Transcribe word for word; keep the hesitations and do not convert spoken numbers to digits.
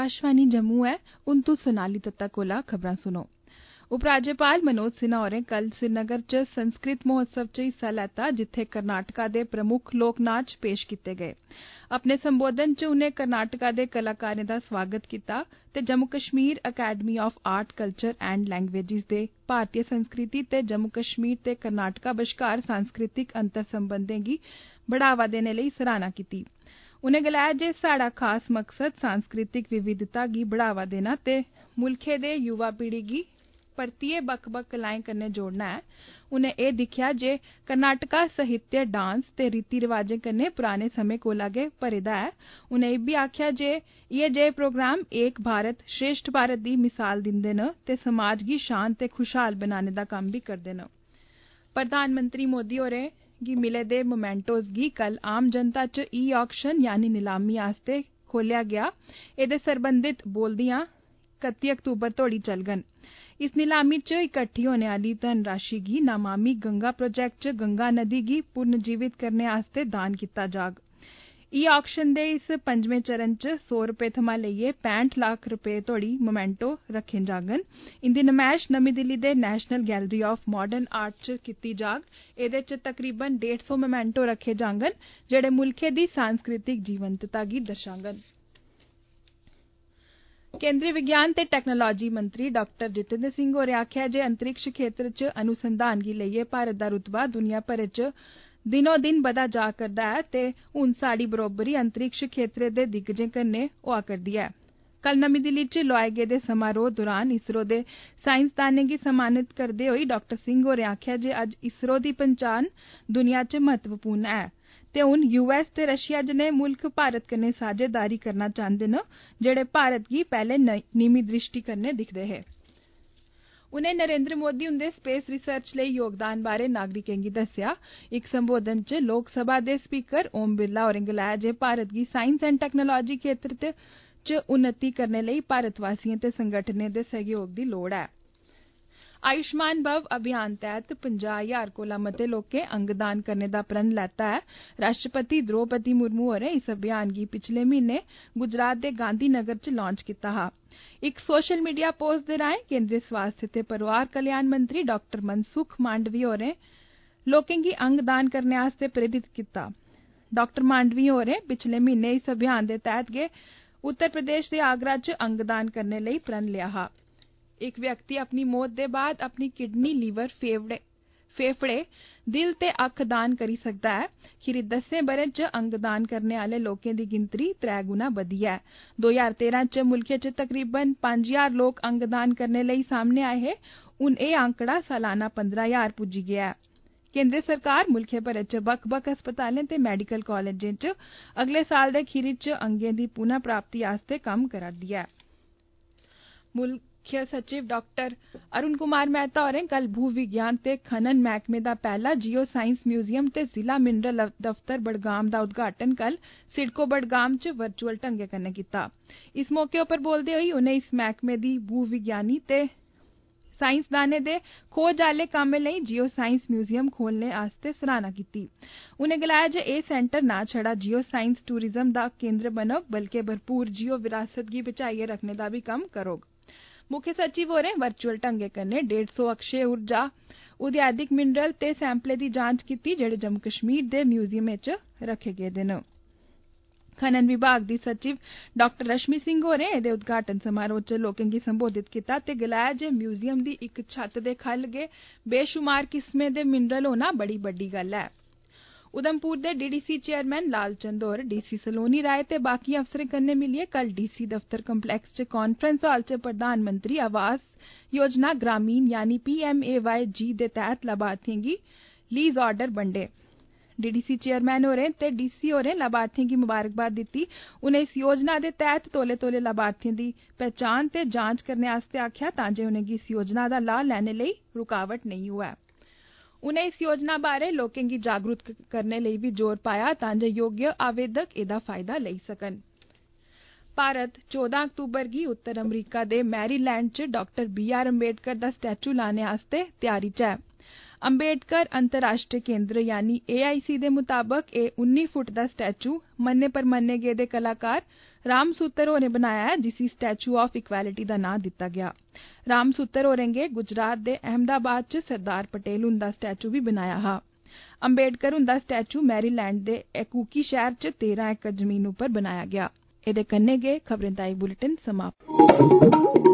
आकाशवाणी जम्मू है। हुण तुस सोनाली दत्ता कोला खबरां सुनो। उपराज्यपाल मनोज सिन्हा होरें कल श्रीनगर च संस्कृत महोत्सव च हिस्सा लैता, जित्थे कर्नाटका दे प्रमुख लोक नाच पेश कीते गए। अपने संबोधन च उनें कर्नाटका दे कलाकारें दा स्वागत कीता ते Jammu Kashmir academy of art, culture and languages दे भारतीय संस्कृति ते जम्मू कश्मीर ते कर्नाटका बश्कार सांस्कृतिक अंतर संबंधें गी बढ़ावा देने लेई सराहना कीती। उनें गलाया जे साड़ा खास मकसद सांस्कृतिक विविधता गी बढ़ावा देना ते मुल्खै दे युवा पीढ़ी गी परतियै बक्ख-बक्ख कलाएं कन्नै जोड़ना है। उनें एह् दिक्खेआ जे कर्नाटका साहित्य, डांस ते रीति रिवाजें कन्नै पुराने समें कोला गै भरे दा ऐ। उनें इब्बी आखेआ जे इयै जेह् प्रोग्राम एक भारत श्रेष्ठ भारत दी मिसाल दिंदे न ते समाज गी शांत ते खुशहाल बनाने दा कम्म बी करदे न। प्रधानमंत्री मोदी होरें गी मिले दे मोमेंटोज गी कल आम जनता च ई ऑक्शन यानी नीलामी आस्तै खोलेआ गया। एह्दे सरबंधित बोलदियां इकत्ती अक्तूबर तोड़ी चलगन। इस नीलामी च इकट्ठी होने आली धनराशि गी नमामि गंगा प्रोजेक्ट च गंगा नदी गी पुनर्जीवित करने आस्तै दान कीता जाग। ई ऑक्शन दे इस पंजमें चरण च सौ रपेऽ थमां लेइयै पैंठ लाख रपेऽ तोड़ी मोमेंटो रखे जाङन। इंदी नमैश नमीं दिल्ली दे national gallery of modern art च कीती जाग। एह्दे च तकरीबन डेढ़ सौ मोमेंटो रखे जाङन, जेह्ड़े मुल्खै दी सांस्कृतिक जीवंतता गी दर्शाङन। केंद्रीय विज्ञान ते टेक्नोलॉजी मंत्री डॉक्टर जितेंद्र सिंह होरें आखेआ जे अंतरिक्ष खेतर च अनुसंधान गी लेइयै भारत दा रुतबा दुनिया भरै च दिनो दिन बधा जा करदा ऐ ते हुण साड़ी बरोबरी अंतरिक्ष खेत्रै दे दिग्गजें कन्नै होआ करदी ऐ। कल नमीं दिल्ली च लोआए गेदे समारोह दौरान इसरो दे साइंसदानें गी सम्मानित करदे होई डॉक्टर सिंह होरें आखेआ जे अज्ज इसरो दी पन्छान दुनिया च महत्वपूर्ण ऐ ते हुण यूएस ते रशिया जनेह् मुल्ख भारत कन्नै साझेदारी करना चांह्दे न, जेह्ड़े भारत गी पैह्ले नीमी दृष्टि कन्नै दिखदे हे। उनें नरेंद्र मोदी हुंदे स्पेस रिसर्च लेई योगदान बारै नागरिकें गी दस्सेआ। इक संबोधन च लोकसभा दे स्पीकर ओम बिरला होरें गलाया जे भारत गी साइंस एंड टेक्नोलॉजी खेतर च उन्नति करने लेई भारतवासियें ते संगठनें दे सहयोग दी लोड़ ऐ। आयुष्मान भव अभियान तैह्त पंजाह् हजार कोला मते लोकें अंगदान करने दा प्रण लैता ऐ। राष्ट्रपति द्रौपदी मुर्मू होरें इस अभियान गी पिछले म्हीने गुजरात दे गांधीनगर च लांच कीता हा। इक सोशल मीडिया पोस्ट दे राएं केंद्रीय स्वास्थ्य ते परिवार कल्याण मंत्री डॉक्टर मनसुख मांडविया होरें लोकें गी अंगदान करने आस्तै प्रेरित कीता। डॉक्टर मांडविया होरें पिछले म्हीने इस अभियान दे तैह्त गै उत्तर प्रदेश दे आगरा च अंगदान करने लेई प्रण लिया हा। एक व्यक्ति अपनी मौत दे बाद अपनी किडनी, लीवर, फेफड़े फेफड़े दिल ते अक्ख दान करी सकदा ऐ। खीरी दस्सें ब'रें च अंगदान करने आह्ले लोकें दी गिनतरी त्रै गुना बधी ऐ। दो ज्हार तेरां च मुल्खै च तकरीबन पंज हजार लोक अंगदान करने लेई सामने आए हे। हुण एह् आंकड़ा सालाना पंद्रह हजार पुज्जी गेआ ऐ। केंद्र सरकार मुल्खै भरै च बक्ख बक्ख अस्पतालें ते मैडिकल कालेजें च अगले साल दे खीरी च अंगें दी पुनः प्राप्ति आस्तै कम्म करा'रदी ऐ। मुख्य सचिव डॉक्टर अरुण कुमार मेहता होरें कल भू विज्ञान ते खनन मैह्कमे दा पैह्ला जियो साइंस म्यूजियम ते जिला मिनरल दफ्तर बडगाम दा उद्घाटन कल सिडको बडगाम च वर्चुअल ढंगै कन्नै कीता। इस मौके उप्पर बोलदे होई उनें इस मैह्कमे दी भू विज्ञानी ते साइंसदानें दे खोज आह्ले कम्म लेई जियो साइंस म्यूजियम खोलने आस्तै सराहना कीती। उनें गलाया जे एह् सेंटर ना छड़ा जियो साइंस टूरिज्म दा केंद्र बनोग, बल्कि भरपूर जियो विरासत गी बचाइयै रखने दा बी कम्म करोग। मुक्ख सचिव होरें वर्चुअल ढंगै कन्नै डेढ़ सौ अक्षय ऊर्जा उद्यादिक मिनरल ते सैंपलें दी जांच कीती, जेह्ड़े जम्मू कश्मीर दे म्यूजियमें च रखे गेदे न। खनन विभाग दी सचिव डॉक्टर रश्मि सिंह होरें एह्दे उद्घाटन समारोह च लोकें गी संबोधित कीता ते गलाया जे म्यूजियम दी इक छत दे ख'ल्ल गै बेशुमार किस्में दे मिनरल होना बड़ी बड्डी गल्ल ऐ। उधमपुर दे डीडीसी चेयरमैन लाल चंद होर डीसी सलोनी राय ते बाकी अफसरें कन्नै मिलियै कल डीसी दफ्तर कम्पलैक्स च कांफ्रेंस हाल च प्रधानमंत्री आवास योजना ग्रामीण यानी पीएमएवाई जी दे तैह्त लाभार्थियें गी लीज ऑर्डर बंडे। डीडीसी चेयरमैन होरें ते डीसी होरें लाभार्थियें गी मुबारकबाद दित्ती। उनें इस योजना दे तैह्त तौले तौले लाभार्थियें दी पहचान ते जांच करने आस्तै आखेआ तां जे उनेंगी इस योजना दा लाह् लैने लेई रुकावट नेईं होऐ। उनें इस योजना बारै लोकें गी जागरूक करने लेई बी जोर पाया तां जे योग्य आवेदक एह्दा फायदा लेई सकन। भारत चौदां अक्तूबर गी उत्तर अमरीका दे मैरीलैंड च डॉक्टर बी आर अम्बेडकर दा स्टैचू लाने आस्तै त्यारी च ऐ। अम्बेडकर अंतर्राष्ट्रीय केंद्र यानी ए आई सी दे मुताबक एह् उन्नी फुट दा स्टैचू मन्ने परमन्ने गेदे कलाकार राम सूतर होरें बनाया है, जिसी स्टैचू ऑफ इक्वैलिटी दा नां दित्ता गया। राम सूतर होरें गे गुजरात दे अहमदाबाद च सरदार पटेल हुंदा स्टैचू भी बनाया हा। अंबेडकर हुंदा स्टैचू मैरीलैंड दे एकूकी शहर च तेरह एकड़ जमीन उप्पर बनाया गया। एदे कन्नै गै खबरें दा एह् बुलेटिन समाप्त।